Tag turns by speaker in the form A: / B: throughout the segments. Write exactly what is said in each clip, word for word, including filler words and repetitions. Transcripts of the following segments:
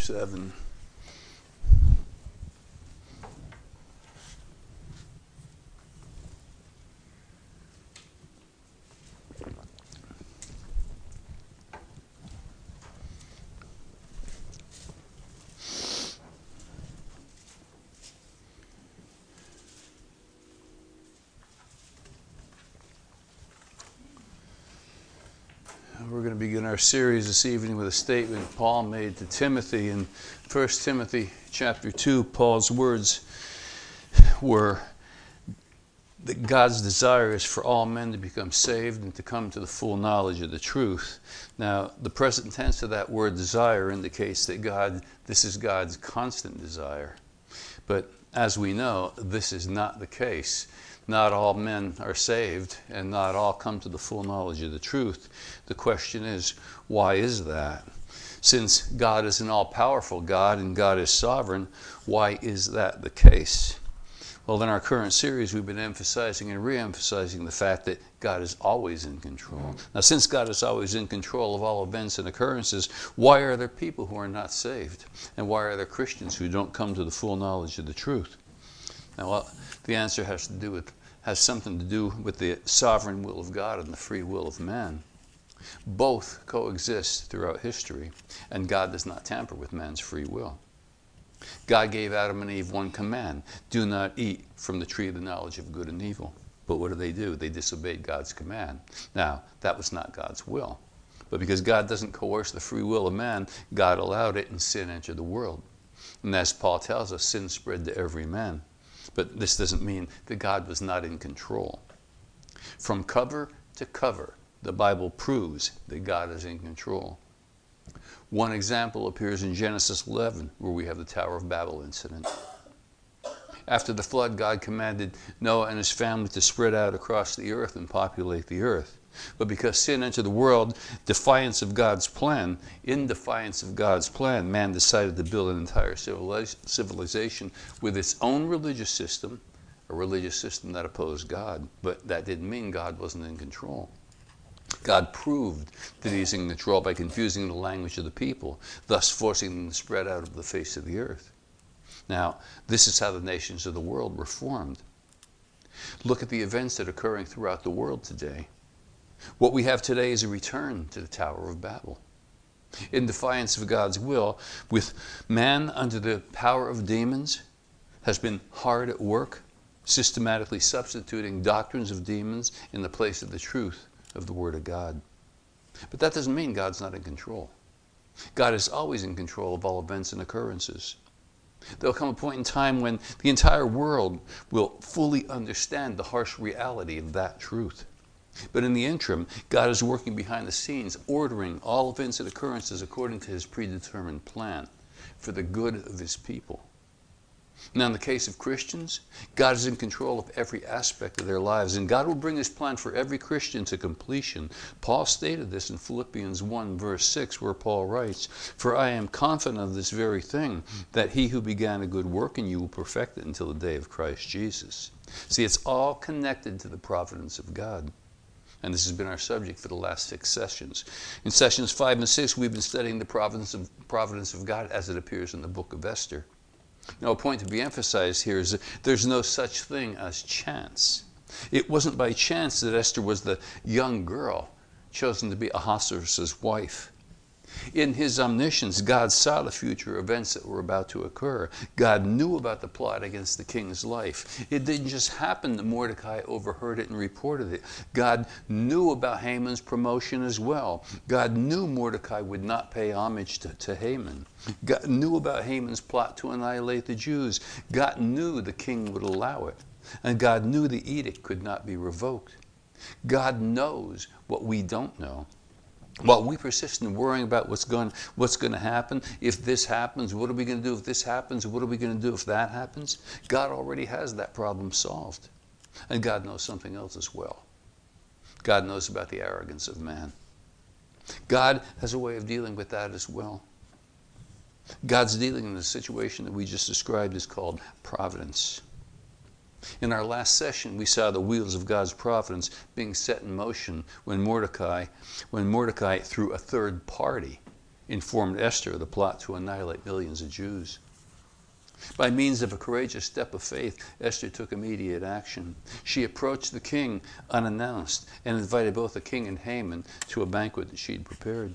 A: seven. We're going to begin our series this evening with a statement Paul made to Timothy. In First Timothy chapter two, Paul's words were that God's desire is for all men to become saved and to come to the full knowledge of the truth. Now, the present tense of that word desire indicates that God, this is God's constant desire. But as we know, this is not the case. Not all men are saved, and not all come to the full knowledge of the truth. The question is, why is that? Since God is an all-powerful God and God is sovereign, why is that the case? Well, in our current series, we've been emphasizing and re-emphasizing the fact that God is always in control. Now, since God is always in control of all events and occurrences, why are there people who are not saved? And why are there Christians who don't come to the full knowledge of the truth? Now, well, the answer has to do with has something to do with the sovereign will of God and the free will of man. Both coexist throughout history, and God does not tamper with man's free will. God gave Adam and Eve one command: do not eat from the tree of the knowledge of good and evil. But what did they do? They disobeyed God's command. Now, that was not God's will. But because God doesn't coerce the free will of man, God allowed it, and sin entered the world. And as Paul tells us, sin spread to every man. But this doesn't mean that God was not in control. From cover to cover, the Bible proves that God is in control. One example appears in Genesis eleven, where we have the Tower of Babel incident. After the flood, God commanded Noah and his family to spread out across the earth and populate the earth. But because sin entered the world, defiance of God's plan, in defiance of God's plan, man decided to build an entire civilization with its own religious system, a religious system that opposed God. But that didn't mean God wasn't in control. God proved that he's in control by confusing the language of the people, thus forcing them to spread out of the face of the earth. Now, this is how the nations of the world were formed. Look at the events that are occurring throughout the world today. What we have today is a return to the Tower of Babel. In defiance of God's will, with man under the power of demons, has been hard at work, systematically substituting doctrines of demons in the place of the truth of the Word of God. But that doesn't mean God's not in control. God is always in control of all events and occurrences. There'll come a point in time when the entire world will fully understand the harsh reality of that truth. But in the interim, God is working behind the scenes, ordering all events and occurrences according to his predetermined plan for the good of his people. Now, in the case of Christians, God is in control of every aspect of their lives, and God will bring his plan for every Christian to completion. Paul stated this in Philippians one, verse six, where Paul writes, "For I am confident of this very thing, that he who began a good work in you will perfect it until the day of Christ Jesus." See, it's all connected to the providence of God. And this has been our subject for the last six sessions. In sessions five and six, we've been studying the providence of, providence of God as it appears in the book of Esther. Now, a point to be emphasized here is that there's no such thing as chance. It wasn't by chance that Esther was the young girl chosen to be Ahasuerus' wife. In his omniscience, God saw the future events that were about to occur. God knew about the plot against the king's life. It didn't just happen that Mordecai overheard it and reported it. God knew about Haman's promotion as well. God knew Mordecai would not pay homage to, to Haman. God knew about Haman's plot to annihilate the Jews. God knew the king would allow it. And God knew the edict could not be revoked. God knows what we don't know. While we persist in worrying about what's going, what's going to happen, if this happens, what are we going to do if this happens, what are we going to do if that happens, God already has that problem solved. And God knows something else as well. God knows about the arrogance of man. God has a way of dealing with that as well. God's dealing in the situation that we just described is called providence. In our last session, we saw the wheels of God's providence being set in motion when Mordecai, when Mordecai, through a third party, informed Esther of the plot to annihilate millions of Jews. By means of a courageous step of faith, Esther took immediate action. She approached the king unannounced and invited both the king and Haman to a banquet that she had prepared.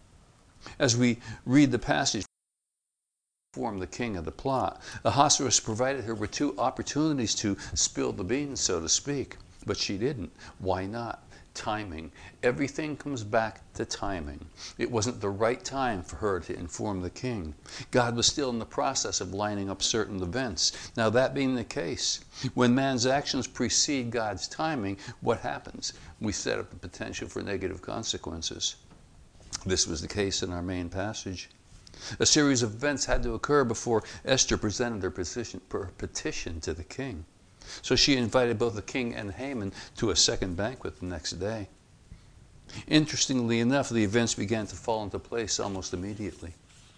A: As we read the passage, informed the king of the plot, Ahasuerus provided her with two opportunities to spill the beans, so to speak, but she didn't. Why not? Timing. Everything comes back to timing. It wasn't the right time for her to inform the king. God was still in the process of lining up certain events. Now, that being the case, when man's actions precede God's timing, what happens? We set up the potential for negative consequences. This was the case in our main passage. A series of events had to occur before Esther presented her petition, her petition to the king. So she invited both the king and Haman to a second banquet the next day. Interestingly enough, the events began to fall into place almost immediately.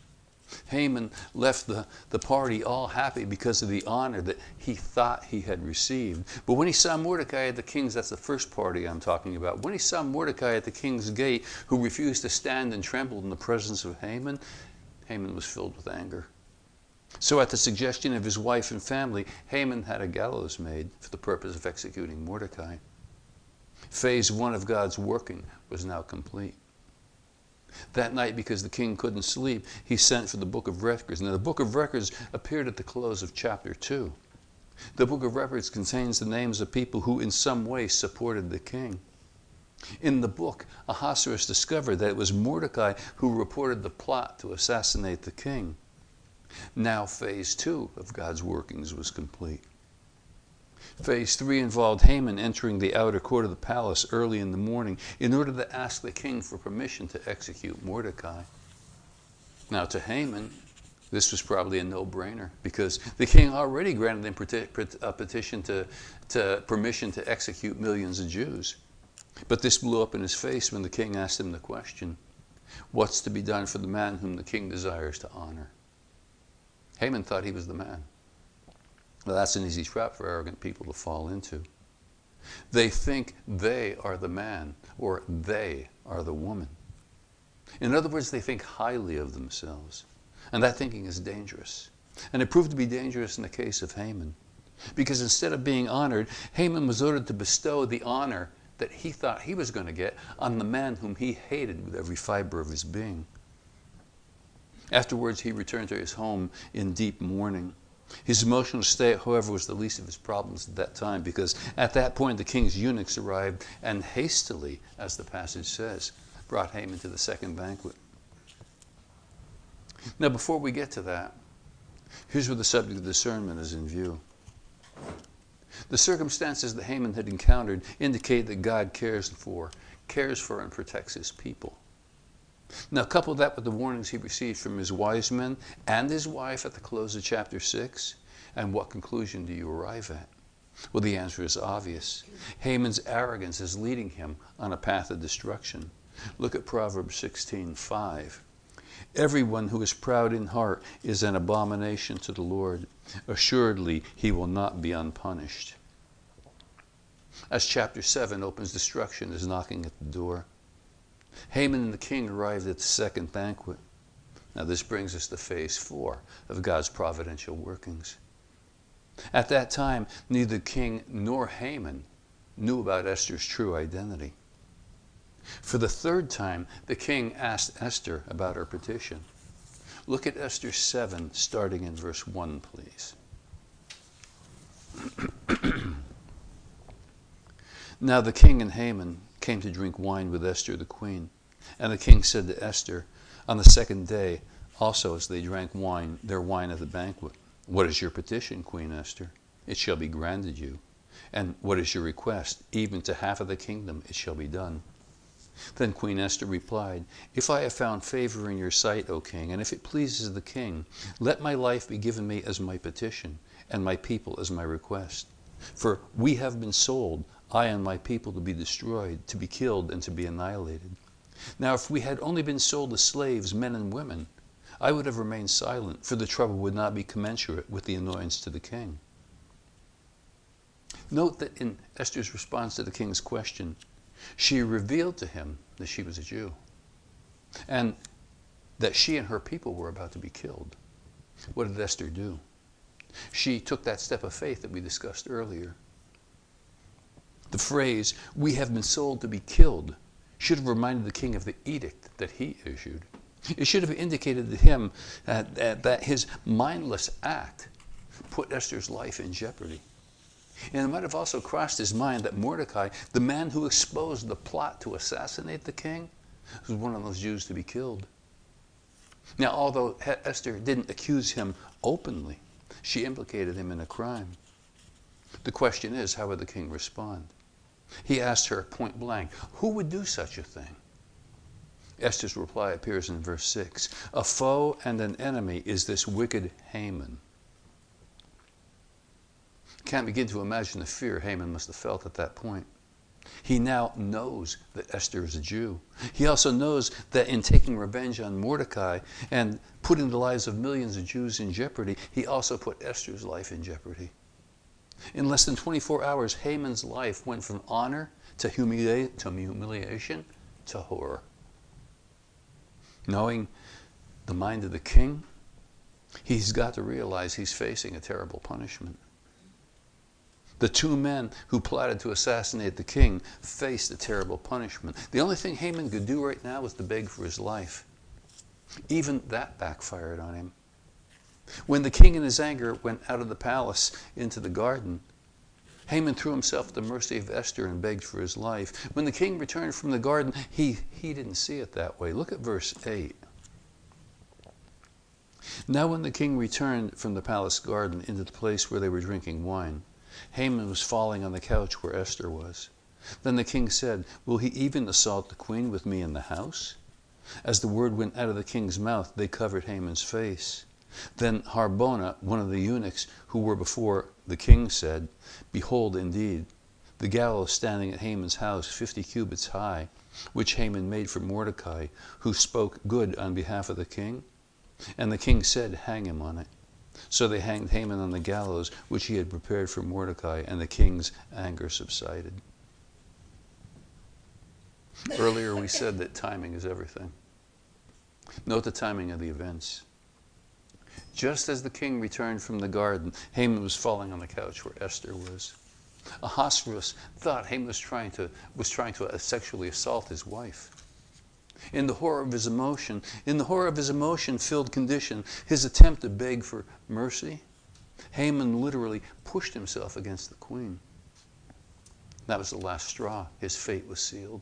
A: Haman left the, the party all happy because of the honor that he thought he had received. But when he saw Mordecai at the king's, that's the first party I'm talking about, when he saw Mordecai at the king's gate, who refused to stand and trembled in the presence of Haman, Haman was filled with anger. So at the suggestion of his wife and family, Haman had a gallows made for the purpose of executing Mordecai. Phase one of God's working was now complete. That night, because the king couldn't sleep, he sent for the book of records. Now, the book of records appeared at the close of chapter two. The book of records contains the names of people who in some way supported the king. In the book, Ahasuerus discovered that it was Mordecai who reported the plot to assassinate the king. Now phase two of God's workings was complete. Phase three involved Haman entering the outer court of the palace early in the morning in order to ask the king for permission to execute Mordecai. Now to Haman, this was probably a no-brainer because the king already granted him a petition to, to permission to execute millions of Jews. But this blew up in his face when the king asked him the question, what's to be done for the man whom the king desires to honor? Haman thought he was the man. Well, that's an easy trap for arrogant people to fall into. They think they are the man or they are the woman. In other words, they think highly of themselves. And that thinking is dangerous. And it proved to be dangerous in the case of Haman. Because instead of being honored, Haman was ordered to bestow the honor that he thought he was going to get on the man whom he hated with every fiber of his being. Afterwards, he returned to his home in deep mourning. His emotional state, however, was the least of his problems at that time, because at that point the king's eunuchs arrived and hastily, as the passage says, brought Haman to the second banquet. Now, before we get to that, here's where the subject of discernment is in view. The circumstances that Haman had encountered indicate that God cares for, cares for and protects his people. Now, couple that with the warnings he received from his wise men and his wife at the close of chapter six, and what conclusion do you arrive at? Well, the answer is obvious. Haman's arrogance is leading him on a path of destruction. Look at Proverbs sixteen five. Everyone who is proud in heart is an abomination to the Lord. Assuredly, he will not be unpunished. As chapter seven opens, destruction is knocking at the door. Haman and the king arrived at the second banquet. Now this brings us to phase four of God's providential workings. At that time, neither king nor Haman knew about Esther's true identity. For the third time, the king asked Esther about her petition. Look at Esther seven, starting in verse one, please. Now the king and Haman came to drink wine with Esther the queen. And the king said to Esther, on the second day, also as they drank wine, their wine at the banquet, what is your petition, Queen Esther? It shall be granted you. And what is your request? Even to half of the kingdom it shall be done. Then Queen Esther replied, if I have found favor in your sight, O king, and if it pleases the king, let my life be given me as my petition, and my people as my request. For we have been sold, I and my people, to be destroyed, to be killed, and to be annihilated. Now if we had only been sold as slaves, men and women, I would have remained silent, for the trouble would not be commensurate with the annoyance to the king. Note that in Esther's response to the king's question, she revealed to him that she was a Jew. And that she and her people were about to be killed. What did Esther do? She took that step of faith that we discussed earlier. The phrase, "we have been sold to be killed," should have reminded the king of the edict that he issued. It should have indicated to him that, that, that his mindless act put Esther's life in jeopardy. And it might have also crossed his mind that Mordecai, the man who exposed the plot to assassinate the king, was one of those Jews to be killed. Now, although Esther didn't accuse him openly, she implicated him in a crime. The question is, how would the king respond? He asked her point blank, who would do such a thing? Esther's reply appears in verse six. A foe and an enemy is this wicked Haman. Can't begin to imagine the fear Haman must have felt at that point. He now knows that Esther is a Jew. He also knows that in taking revenge on Mordecai and putting the lives of millions of Jews in jeopardy, he also put Esther's life in jeopardy. In less than twenty-four hours, Haman's life went from honor to, humili- to humiliation to horror. Knowing the mind of the king, he's got to realize he's facing a terrible punishment. The two men who plotted to assassinate the king faced a terrible punishment. The only thing Haman could do right now was to beg for his life. Even that backfired on him. When the king in his anger went out of the palace into the garden, Haman threw himself at the mercy of Esther and begged for his life. When the king returned from the garden, he, he didn't see it that way. Look at verse eight. Now when the king returned from the palace garden into the place where they were drinking wine, Haman was falling on the couch where Esther was. Then the king said, will he even assault the queen with me in the house? As the word went out of the king's mouth, they covered Haman's face. Then Harbona, one of the eunuchs who were before the king, said, behold, indeed, the gallows standing at Haman's house, fifty cubits high, which Haman made for Mordecai, who spoke good on behalf of the king. And the king said, hang him on it. So they hanged Haman on the gallows, which he had prepared for Mordecai, and the king's anger subsided. Earlier we said that timing is everything. Note the timing of the events. Just as the king returned from the garden, Haman was falling on the couch where Esther was. Ahasuerus thought Haman was trying to, was trying to sexually assault his wife. In the horror of his emotion, in the horror of his emotion-filled condition, his attempt to beg for mercy, Haman literally pushed himself against the queen. That was the last straw. His fate was sealed.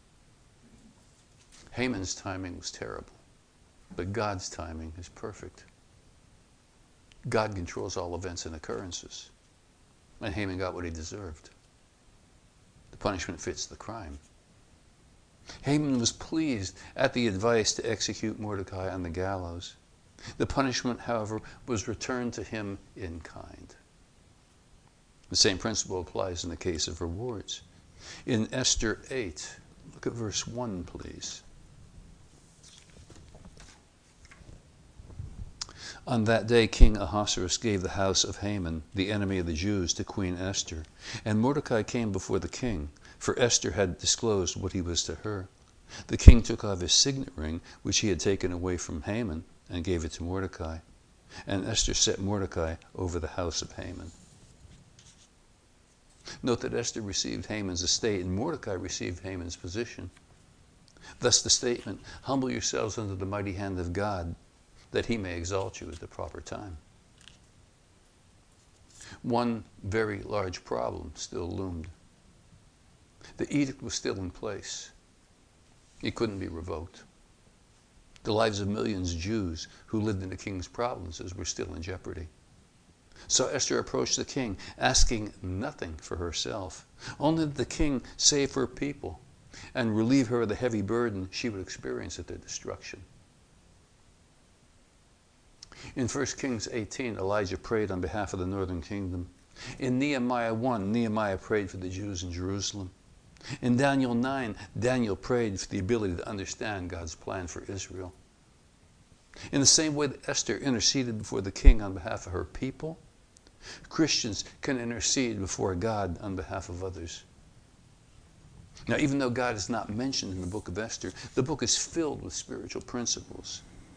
A: Haman's timing was terrible, but God's timing is perfect. God controls all events and occurrences, and Haman got what he deserved. The punishment fits the crime. Haman was pleased at the advice to execute Mordecai on the gallows. The punishment, however, was returned to him in kind. The same principle applies in the case of rewards. In Esther eight, look at verse one, please. On that day, King Ahasuerus gave the house of Haman, the enemy of the Jews, to Queen Esther. And Mordecai came before the king, for Esther had disclosed what he was to her. The king took off his signet ring, which he had taken away from Haman, and gave it to Mordecai. And Esther set Mordecai over the house of Haman. Note that Esther received Haman's estate, and Mordecai received Haman's position. Thus the statement, humble yourselves under the mighty hand of God, that he may exalt you at the proper time. One very large problem still loomed. The edict was still in place. It couldn't be revoked. The lives of millions of Jews who lived in the king's provinces were still in jeopardy. So Esther approached the king, asking nothing for herself, only that the king save her people and relieve her of the heavy burden she would experience at their destruction. In First Kings eighteen, Elijah prayed on behalf of the northern kingdom. In Nehemiah one, Nehemiah prayed for the Jews in Jerusalem. In Daniel nine, Daniel prayed for the ability to understand God's plan for Israel. In the same way that Esther interceded before the king on behalf of her people, Christians can intercede before God on behalf of others. Now, even though God is not mentioned in the book of Esther, the book is filled with spiritual principles.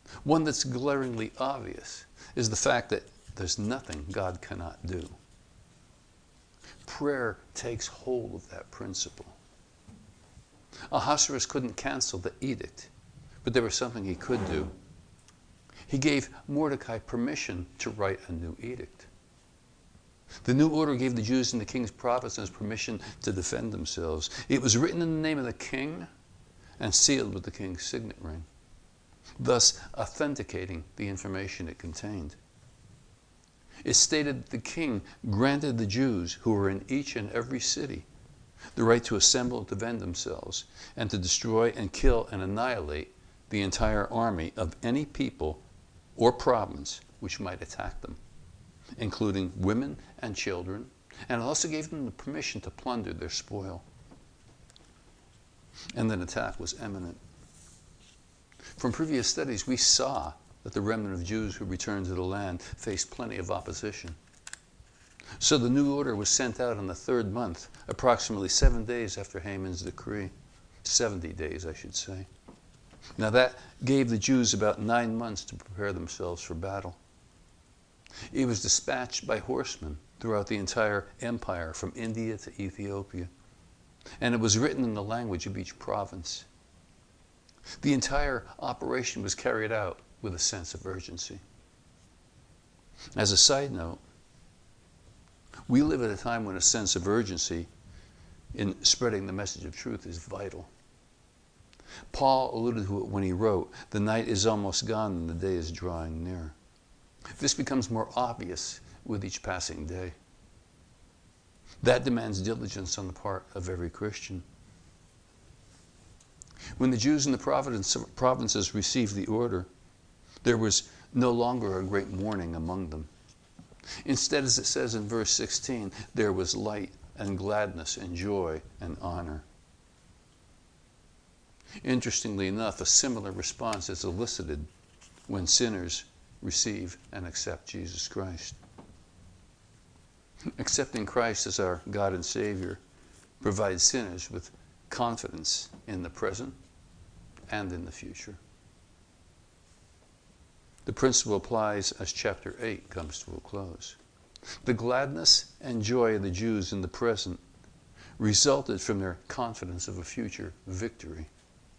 A: One that's glaringly obvious is the fact that there's nothing God cannot do. Prayer takes hold of that principle. Ahasuerus couldn't cancel the edict, but there was something he could do. He gave Mordecai permission to write a new edict. The new order gave the Jews in the king's provinces permission to defend themselves. It was written in the name of the king and sealed with the king's signet ring, thus authenticating the information it contained. It stated that the king granted the Jews who were in each and every city the right to assemble and defend themselves and to destroy and kill and annihilate the entire army of any people or province which might attack them, including women and children, and it also gave them the permission to plunder their spoil. And an attack was imminent. From previous studies, we saw that the remnant of Jews who returned to the land faced plenty of opposition. So the new order was sent out in the third month, approximately seven days after Haman's decree. seventy days, I should say. Now that gave the Jews about nine months to prepare themselves for battle. It was dispatched by horsemen throughout the entire empire, from India to Ethiopia. And it was written in the language of each province. The entire operation was carried out with a sense of urgency. As a side note, we live at a time when a sense of urgency in spreading the message of truth is vital. Paul alluded to it when he wrote, "The night is almost gone and the day is drawing near." This becomes more obvious with each passing day. That demands diligence on the part of every Christian. When the Jews in the provinces received the order, there was no longer a great mourning among them. Instead, as it says in verse sixteen, there was light and gladness and joy and honor. Interestingly enough, a similar response is elicited when sinners receive and accept Jesus Christ. Accepting Christ as our God and Savior provides sinners with confidence in the present and in the future. The principle applies as chapter eight comes to a close. The gladness and joy of the Jews in the present resulted from their confidence of a future victory.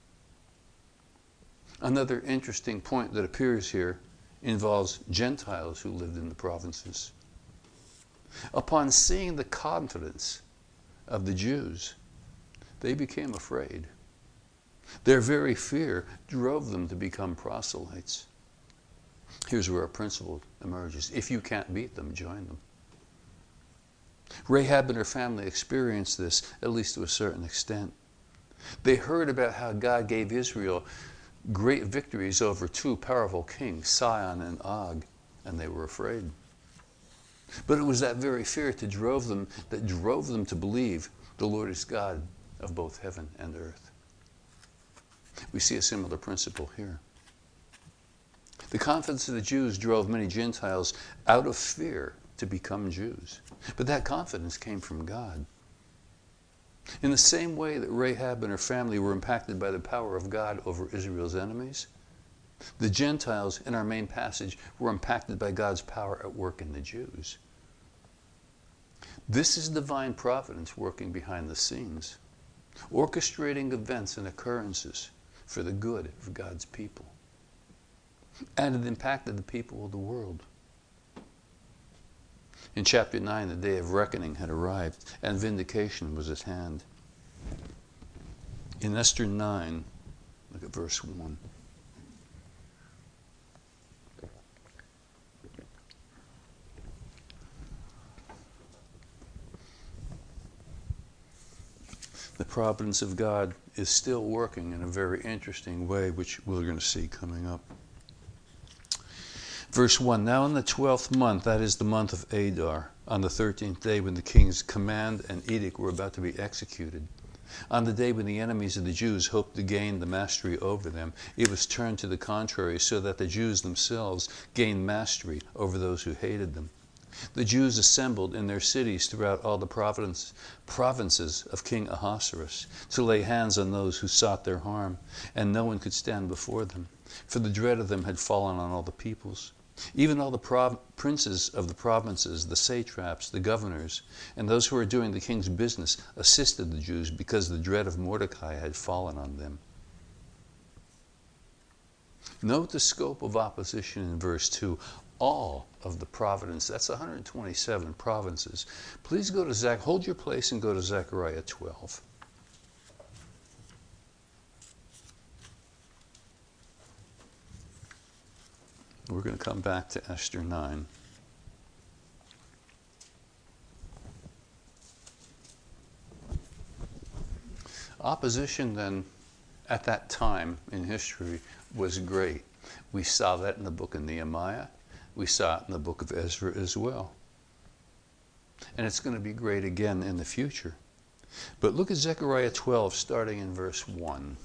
A: Another interesting point that appears here involves Gentiles who lived in the provinces. Upon seeing the confidence of the Jews, they became afraid. Their very fear drove them to become proselytes. Here's where a principle emerges. If you can't beat them, join them. Rahab and her family experienced this, at least to a certain extent. They heard about how God gave Israel great victories over two powerful kings, Sihon and Og, and they were afraid. But it was that very fear that drove them, that drove them to believe the Lord is God of both heaven and earth. We see a similar principle here. The confidence of the Jews drove many Gentiles out of fear to become Jews. But that confidence came from God. In the same way that Rahab and her family were impacted by the power of God over Israel's enemies, the Gentiles in our main passage were impacted by God's power at work in the Jews. This is divine providence working behind the scenes, orchestrating events and occurrences for the good of God's people. And it impacted the people of the world. In chapter nine, the day of reckoning had arrived, and vindication was at hand. In Esther nine, look at verse one. The providence of God is still working in a very interesting way, which we're going to see coming up. Verse one, now in the twelfth month, that is the month of Adar, on the thirteenth day when the king's command and edict were about to be executed, on the day when the enemies of the Jews hoped to gain the mastery over them, it was turned to the contrary, so that the Jews themselves gained mastery over those who hated them. The Jews assembled in their cities throughout all the province, provinces of King Ahasuerus to lay hands on those who sought their harm, and no one could stand before them. for the dread of them had fallen on all the peoples. Even all the prov- princes of the provinces, the satraps, the governors, and those who were doing the king's business assisted the Jews because the dread of Mordecai had fallen on them. Note the scope of opposition in verse two. All of the provinces, that's one hundred twenty-seven provinces. Please go to Zach, hold your place and go to Zechariah twelve. We're going to come back to Esther nine. Opposition then, at that time in history, was great. We saw that in the book of Nehemiah. We saw it in the book of Ezra as well. And it's going to be great again in the future. But look at Zechariah twelve, starting in verse one.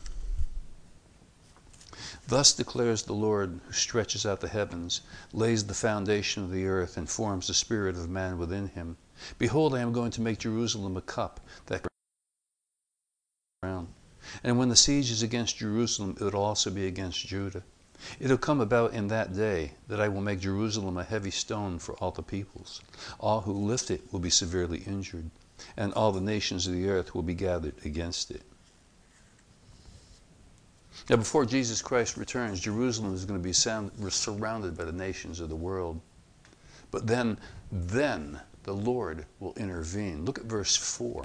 A: Thus declares the Lord, who stretches out the heavens, lays the foundation of the earth, and forms the spirit of man within him. Behold, I am going to make Jerusalem a cup that around. And when the siege is against Jerusalem, it will also be against Judah. It will come about in that day that I will make Jerusalem a heavy stone for all the peoples. All who lift it will be severely injured, and all the nations of the earth will be gathered against it. Now, before Jesus Christ returns, Jerusalem is going to be sound, surrounded by the nations of the world. But then, then the Lord will intervene. Look at verse four.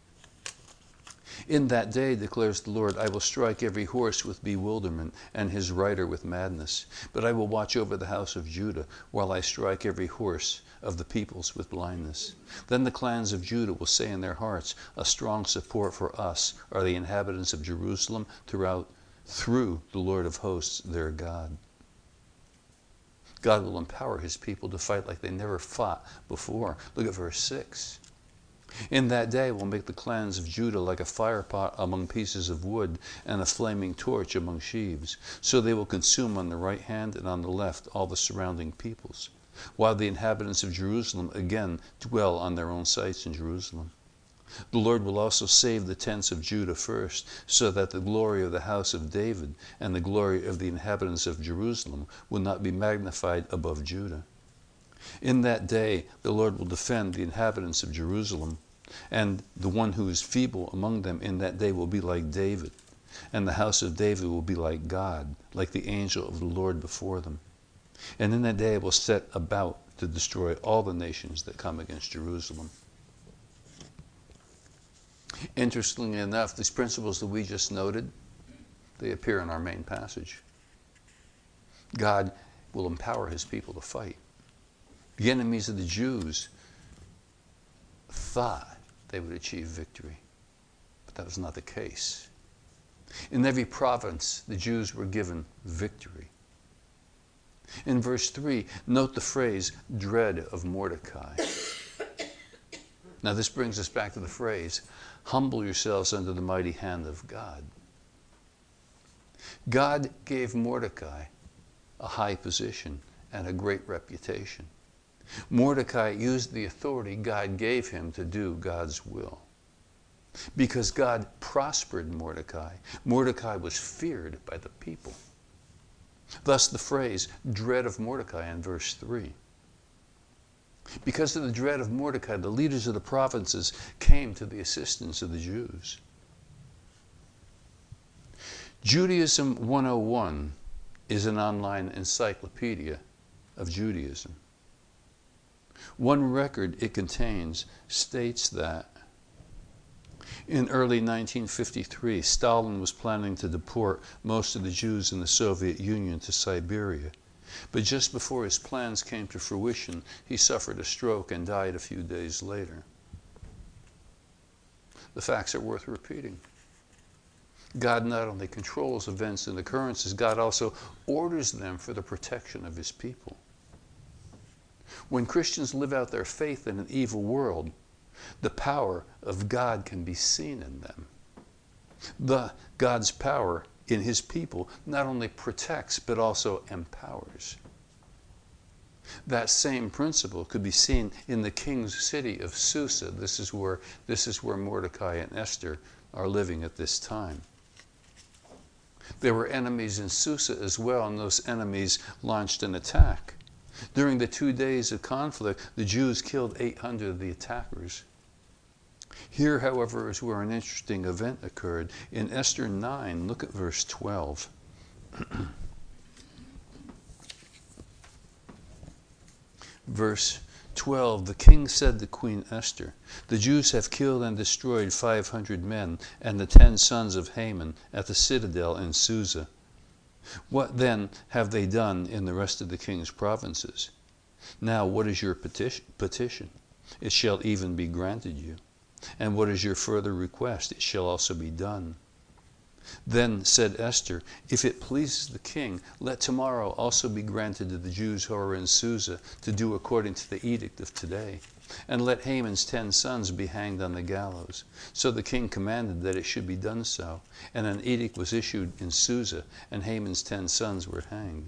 A: In that day, declares the Lord, I will strike every horse with bewilderment and his rider with madness. But I will watch over the house of Judah while I strike every horse of the peoples with blindness. Then the clans of Judah will say in their hearts, a strong support for us are the inhabitants of Jerusalem throughout, through the Lord of hosts, their God. God will empower his people to fight like they never fought before. Look at verse six. In that day will make the clans of Judah like a fire pot among pieces of wood, and a flaming torch among sheaves. So they will consume on the right hand and on the left all the surrounding peoples, while the inhabitants of Jerusalem again dwell on their own sites in Jerusalem. The Lord will also save the tents of Judah first, so that the glory of the house of David and the glory of the inhabitants of Jerusalem will not be magnified above Judah. In that day the Lord will defend the inhabitants of Jerusalem, and the one who is feeble among them in that day will be like David, and the house of David will be like God, like the angel of the Lord before them. And in that day I will set about to destroy all the nations that come against Jerusalem. Interestingly enough, these principles that we just noted, they appear in our main passage. God will empower his people to fight. The enemies of the Jews thought they would achieve victory, but that was not the case. In every province, the Jews were given victory. In verse three, note the phrase, dread of Mordecai. Now this brings us back to the phrase, humble yourselves under the mighty hand of God. God gave Mordecai a high position and a great reputation. Mordecai used the authority God gave him to do God's will. Because God prospered Mordecai, Mordecai was feared by the people. Thus the phrase, dread of Mordecai in verse three. Because of the dread of Mordecai, the leaders of the provinces came to the assistance of the Jews. Judaism one oh one is an online encyclopedia of Judaism. One record it contains states that in early nineteen fifty-three, Stalin was planning to deport most of the Jews in the Soviet Union to Siberia. But just before his plans came to fruition, he suffered a stroke and died a few days later. The facts are worth repeating. God not only controls events and occurrences, God also orders them for the protection of his people. When Christians live out their faith in an evil world, the power of God can be seen in them. The God's power in his people not only protects but also empowers. That same principle could be seen in the king's city of Susa. This is where, this is where Mordecai and Esther are living at this time. There were enemies in Susa as well, and those enemies launched an attack. During the two days of conflict, the Jews killed eight hundred of the attackers. Here, however, is where an interesting event occurred. In Esther nine, look at verse twelve. Verse twelve, the king said to Queen Esther, "The Jews have killed and destroyed five hundred men and the ten sons of Haman at the citadel in Susa. What then have they done in the rest of the king's provinces? Now what is your petition? petition? It shall even be granted you. And what is your further request? It shall also be done." Then said Esther, "If it pleases the king, let tomorrow also be granted to the Jews who are in Susa to do according to the edict of today. And let Haman's ten sons be hanged on the gallows." So the king commanded that it should be done so. And an edict was issued in Susa, and Haman's ten sons were hanged.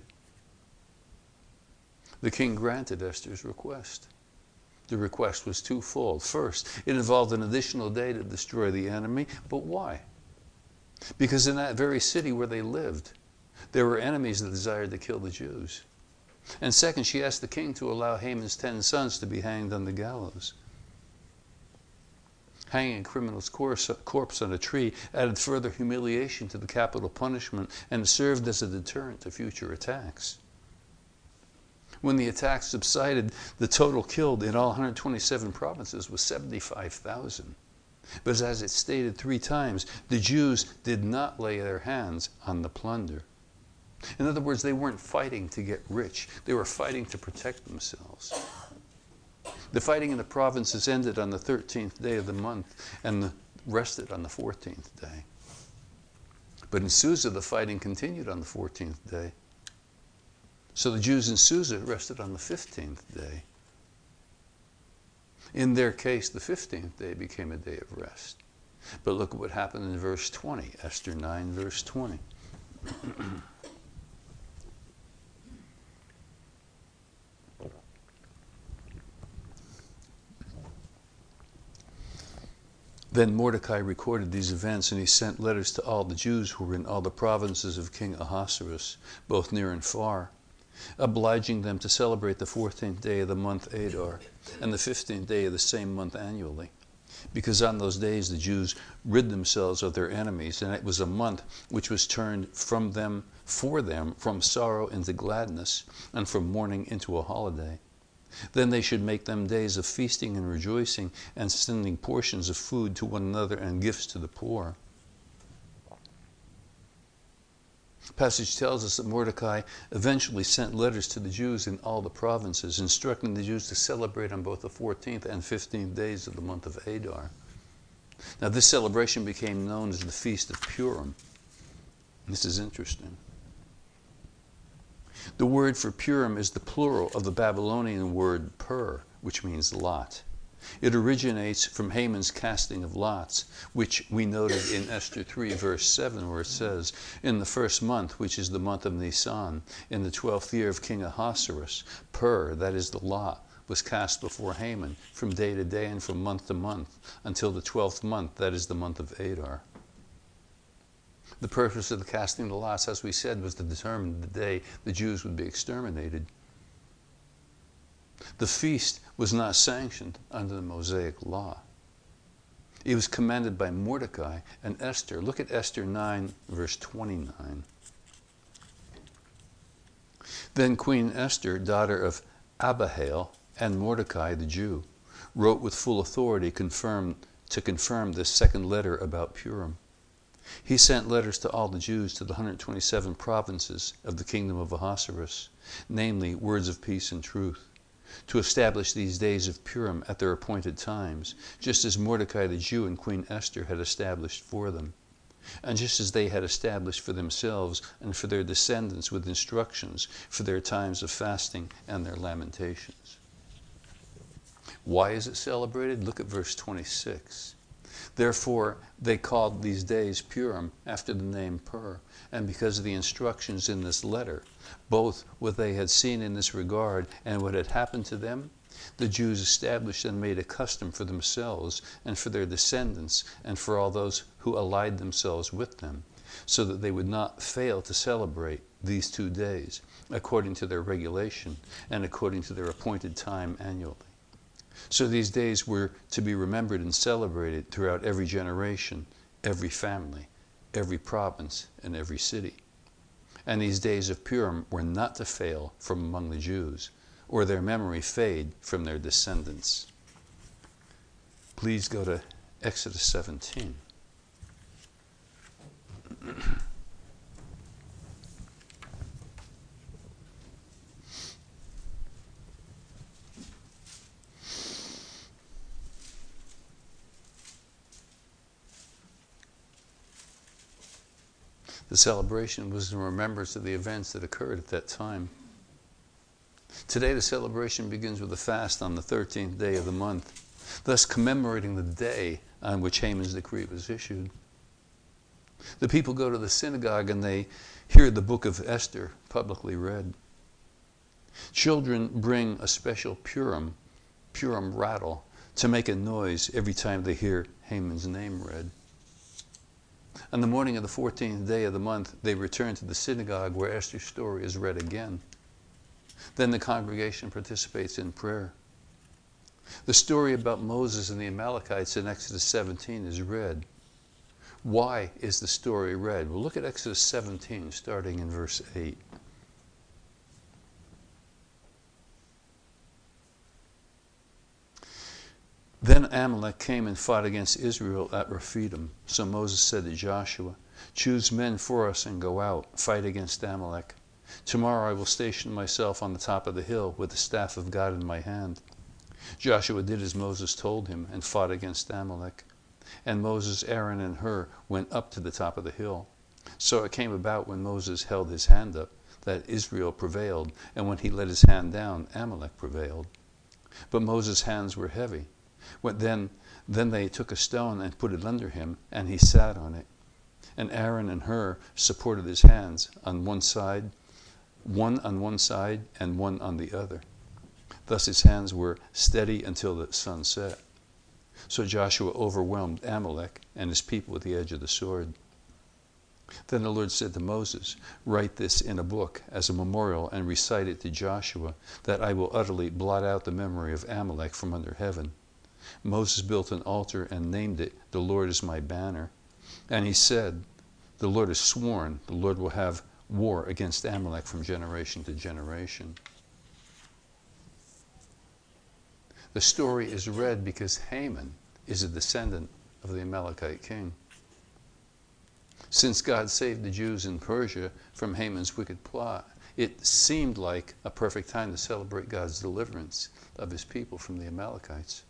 A: The king granted Esther's request. The request was twofold. First, it involved an additional day to destroy the enemy. But why? Because in that very city where they lived, there were enemies that desired to kill the Jews. And second, she asked the king to allow Haman's ten sons to be hanged on the gallows. Hanging a criminal's corpse on a tree added further humiliation to the capital punishment and served as a deterrent to future attacks. When the attacks subsided, the total killed in all one hundred twenty-seven provinces was seventy-five thousand. But as it stated three times, the Jews did not lay their hands on the plunder. In other words, they weren't fighting to get rich. They were fighting to protect themselves. The fighting in the provinces ended on the thirteenth day of the month and rested on the fourteenth day. But in Susa, the fighting continued on the fourteenth day. So the Jews in Susa rested on the fifteenth day. In their case, the fifteenth day became a day of rest. But look at what happened in verse twenty, Esther nine, verse twenty. Then Mordecai recorded these events, and he sent letters to all the Jews who were in all the provinces of King Ahasuerus, both near and far, obliging them to celebrate the fourteenth day of the month Adar and the fifteenth day of the same month annually, because on those days the Jews rid themselves of their enemies, and it was a month which was turned from them, for them, from sorrow into gladness, and from mourning into a holiday. Then they should make them days of feasting and rejoicing, and sending portions of food to one another and gifts to the poor. The passage tells us that Mordecai eventually sent letters to the Jews in all the provinces, instructing the Jews to celebrate on both the fourteenth and fifteenth days of the month of Adar. Now this celebration became known as the Feast of Purim. This is interesting. The word for Purim is the plural of the Babylonian word pur, which means lot. It originates from Haman's casting of lots, which we noted in Esther three, verse seven, where it says, "In the first month, which is the month of Nisan, in the twelfth year of King Ahasuerus, pur," that is the lot, was cast before Haman from day to day and from month to month, until the twelfth month, that is the month of Adar. The purpose of the casting of the lots, as we said, was to determine the day the Jews would be exterminated. The feast was not sanctioned under the Mosaic law. It was commanded by Mordecai and Esther. Look at Esther nine, verse twenty-nine. Then Queen Esther, daughter of Abihail, and Mordecai the Jew, wrote with full authority confirm, to confirm this second letter about Purim. He sent letters to all the Jews to the one hundred twenty-seven provinces of the kingdom of Ahasuerus, namely words of peace and truth, to establish these days of Purim at their appointed times, just as Mordecai the Jew and Queen Esther had established for them, and just as they had established for themselves and for their descendants with instructions for their times of fasting and their lamentations. Why is it celebrated? Look at verse twenty-six. Therefore, they called these days Purim after the name Pur, and because of the instructions in this letter, both what they had seen in this regard and what had happened to them, the Jews established and made a custom for themselves and for their descendants and for all those who allied themselves with them, so that they would not fail to celebrate these two days according to their regulation and according to their appointed time annually. So these days were to be remembered and celebrated throughout every generation, every family, every province, and every city. And these days of Purim were not to fail from among the Jews, or their memory fade from their descendants. Please go to Exodus seventeen. The celebration was in remembrance of the events that occurred at that time. Today the celebration begins with a fast on the thirteenth day of the month, thus commemorating the day on which Haman's decree was issued. The people go to the synagogue and they hear the book of Esther publicly read. Children bring a special Purim, Purim rattle, to make a noise every time they hear Haman's name read. On the morning of the fourteenth day of the month, they return to the synagogue where Esther's story is read again. Then the congregation participates in prayer. The story about Moses and the Amalekites in Exodus seventeen is read. Why is the story read? Well, look at Exodus seventeen, starting in verse eight. Then Amalek came and fought against Israel at Rephidim. So Moses said to Joshua, "Choose men for us and go out, fight against Amalek. Tomorrow I will station myself on the top of the hill with the staff of God in my hand." Joshua did as Moses told him and fought against Amalek. And Moses, Aaron, and Hur went up to the top of the hill. So it came about when Moses held his hand up that Israel prevailed, and when he let his hand down, Amalek prevailed. But Moses' hands were heavy. When then, then they took a stone and put it under him, and he sat on it. And Aaron and Hur supported his hands on one side, one on one side and one on the other. Thus his hands were steady until the sun set. So Joshua overwhelmed Amalek and his people with the edge of the sword. Then the Lord said to Moses, "Write this in a book as a memorial and recite it to Joshua, that I will utterly blot out the memory of Amalek from under heaven." Moses built an altar and named it, "The Lord is my banner." And he said, "The Lord has sworn, the Lord will have war against Amalek from generation to generation." The story is read because Haman is a descendant of the Amalekite king. Since God saved the Jews in Persia from Haman's wicked plot, it seemed like a perfect time to celebrate God's deliverance of his people from the Amalekites.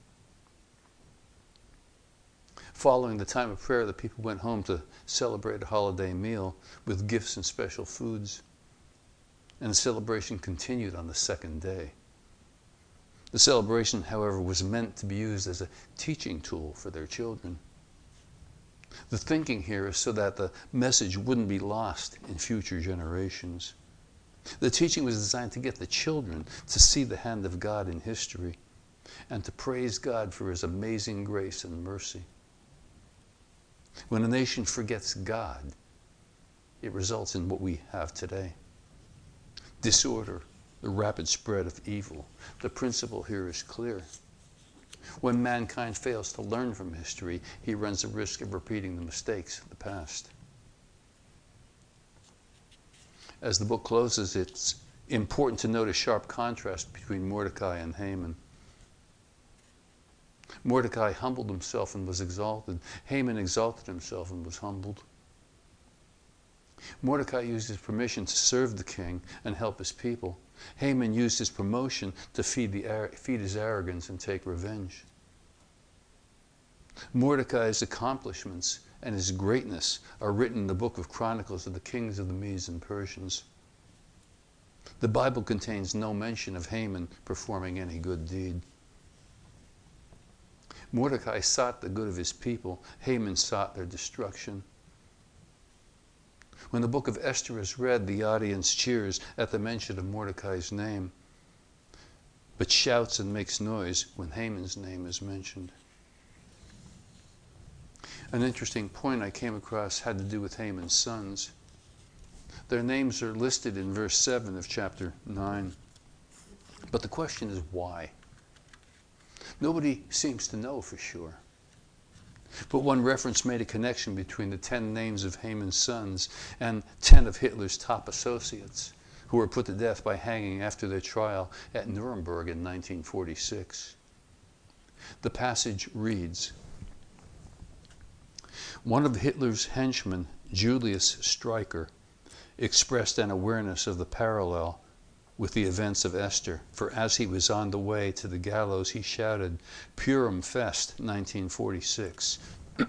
A: Following the time of prayer, the people went home to celebrate a holiday meal with gifts and special foods. And the celebration continued on the second day. The celebration, however, was meant to be used as a teaching tool for their children. The thinking here is so that the message wouldn't be lost in future generations. The teaching was designed to get the children to see the hand of God in history and to praise God for his amazing grace and mercy. When a nation forgets God, it results in what we have today. Disorder, the rapid spread of evil. The principle here is clear. When mankind fails to learn from history, he runs the risk of repeating the mistakes of the past. As the book closes, it's important to note a sharp contrast between Mordecai and Haman. Mordecai humbled himself and was exalted. Haman exalted himself and was humbled. Mordecai used his permission to serve the king and help his people. Haman used his promotion to feed, the, feed his arrogance and take revenge. Mordecai's accomplishments and his greatness are written in the book of Chronicles of the kings of the Medes and Persians. The Bible contains no mention of Haman performing any good deed. Mordecai sought the good of his people. Haman sought their destruction. When the book of Esther is read, the audience cheers at the mention of Mordecai's name, but shouts and makes noise when Haman's name is mentioned. An interesting point I came across had to do with Haman's sons. Their names are listed in verse seven of chapter nine. But the question is why? Nobody seems to know for sure. But one reference made a connection between the ten names of Haman's sons and ten of Hitler's top associates, who were put to death by hanging after their trial at Nuremberg in nineteen forty-six. The passage reads, "One of Hitler's henchmen, Julius Streicher, expressed an awareness of the parallel with the events of Esther, for as he was on the way to the gallows, he shouted, 'Purim Fest, nineteen forty-six.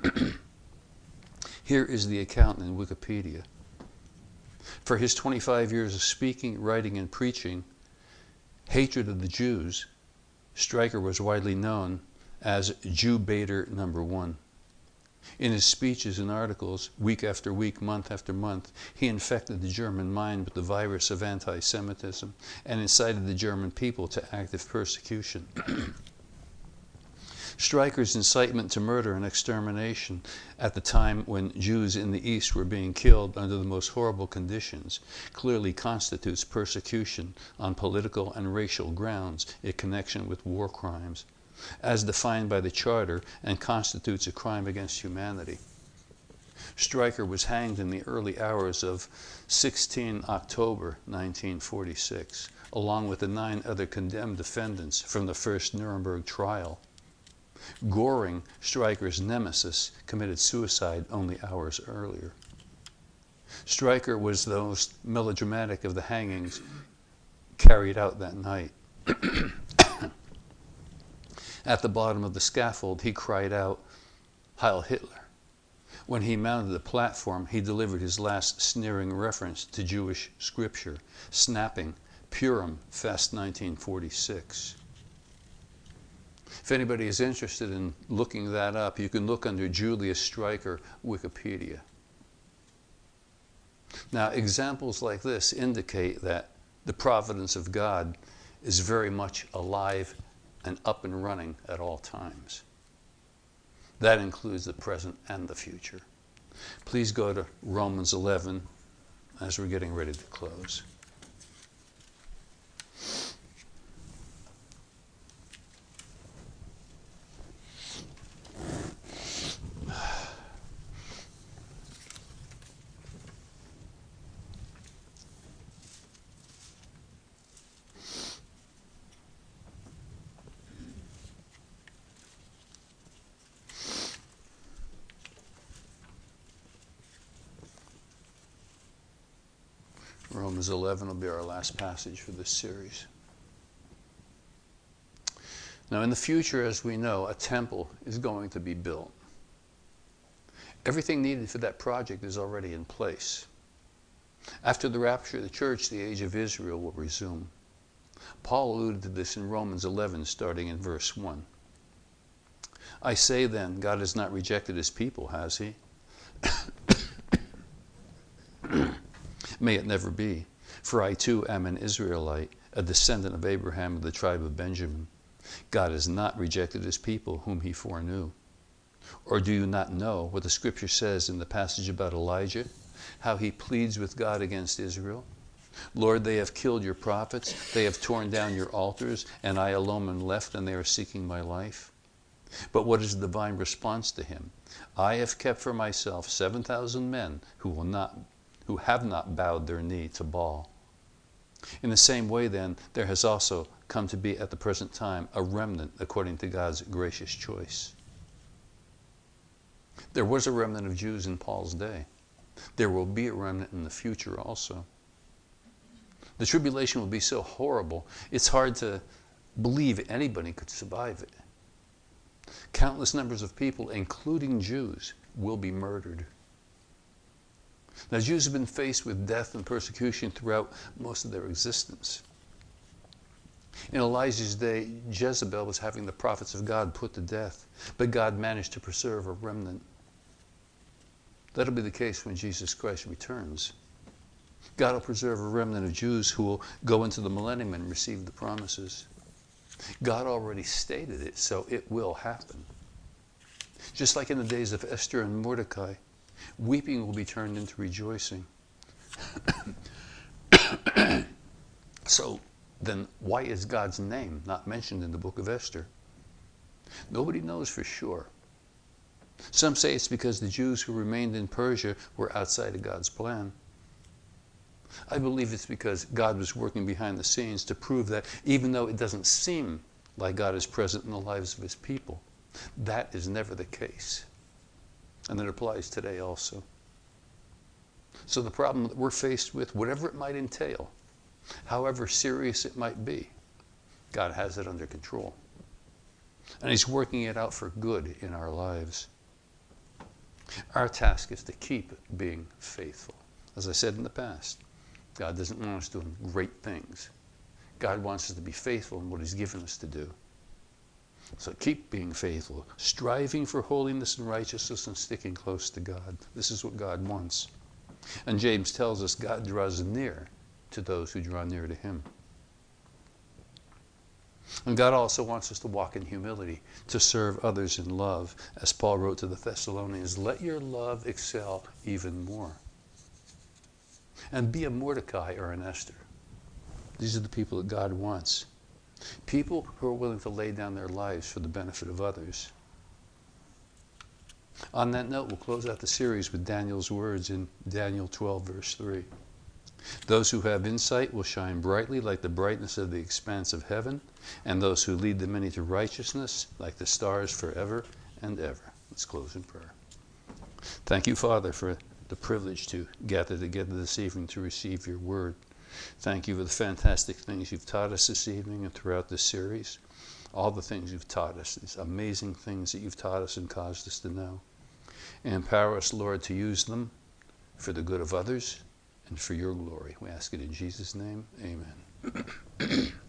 A: Here is the account in Wikipedia. For his twenty-five years of speaking, writing, and preaching hatred of the Jews, Streicher was widely known as Jew baiter number one. In his speeches and articles, week after week, month after month, he infected the German mind with the virus of anti-Semitism and incited the German people to active persecution. Streicher's incitement to murder and extermination at the time when Jews in the East were being killed under the most horrible conditions clearly constitutes persecution on political and racial grounds in connection with war crimes, as defined by the Charter, and constitutes a crime against humanity. Streicher was hanged in the early hours of the sixteenth of October nineteen forty-six, along with the nine other condemned defendants from the first Nuremberg trial. Göring, Streicher's nemesis, committed suicide only hours earlier. Streicher was the most melodramatic of the hangings carried out that night. At the bottom of the scaffold, he cried out, 'Heil Hitler.' When he mounted the platform, he delivered his last sneering reference to Jewish scripture, snapping, 'Purim Fest, nineteen forty-six. If anybody is interested in looking that up, you can look under Julius Streicher Wikipedia. Now, examples like this indicate that the providence of God is very much alive and up and running at all times. That includes the present and the future. Please go to Romans eleven as we're getting ready to close. Romans eleven will be our last passage for this series. Now, in the future, as we know, a temple is going to be built. Everything needed for that project is already in place. After the rapture of the church, the age of Israel will resume. Paul alluded to this in Romans eleven, starting in verse one. I say then, God has not rejected his people, has he? May it never be. For I too am an Israelite, a descendant of Abraham of the tribe of Benjamin. God has not rejected his people whom he foreknew. Or do you not know what the scripture says in the passage about Elijah, how he pleads with God against Israel? Lord, they have killed your prophets, they have torn down your altars, and I alone am left, and they are seeking my life. But what is the divine response to him? I have kept for myself seven thousand men who will not who have not bowed their knee to Baal. In the same way, then, there has also come to be at the present time a remnant according to God's gracious choice. There was a remnant of Jews in Paul's day. There will be a remnant in the future also. The tribulation will be so horrible, it's hard to believe anybody could survive it. Countless numbers of people, including Jews, will be murdered. Now, Jews have been faced with death and persecution throughout most of their existence. In Elijah's day, Jezebel was having the prophets of God put to death, but God managed to preserve a remnant. That'll be the case when Jesus Christ returns. God will preserve a remnant of Jews who will go into the millennium and receive the promises. God already stated it, so it will happen. Just like in the days of Esther and Mordecai, weeping will be turned into rejoicing. So then why is God's name not mentioned in the book of Esther? Nobody knows for sure. Some say it's because the Jews who remained in Persia were outside of God's plan. I believe it's because God was working behind the scenes to prove that even though it doesn't seem like God is present in the lives of his people, that is never the case. And it applies today also. So the problem that we're faced with, whatever it might entail, however serious it might be, God has it under control. And he's working it out for good in our lives. Our task is to keep being faithful. As I said in the past, God doesn't want us doing great things. God wants us to be faithful in what he's given us to do. So keep being faithful, striving for holiness and righteousness and sticking close to God. This is what God wants. And James tells us God draws near to those who draw near to him. And God also wants us to walk in humility, to serve others in love. As Paul wrote to the Thessalonians, let your love excel even more. And be a Mordecai or an Esther. These are the people that God wants. People who are willing to lay down their lives for the benefit of others. On that note, we'll close out the series with Daniel's words in Daniel twelve, verse three. Those who have insight will shine brightly like the brightness of the expanse of heaven, and those who lead the many to righteousness like the stars forever and ever. Let's close in prayer. Thank you, Father, for the privilege to gather together this evening to receive your word. Thank you for the fantastic things you've taught us this evening and throughout this series. All the things you've taught us, these amazing things that you've taught us and caused us to know. And empower us, Lord, to use them for the good of others and for your glory. We ask it in Jesus' name. Amen.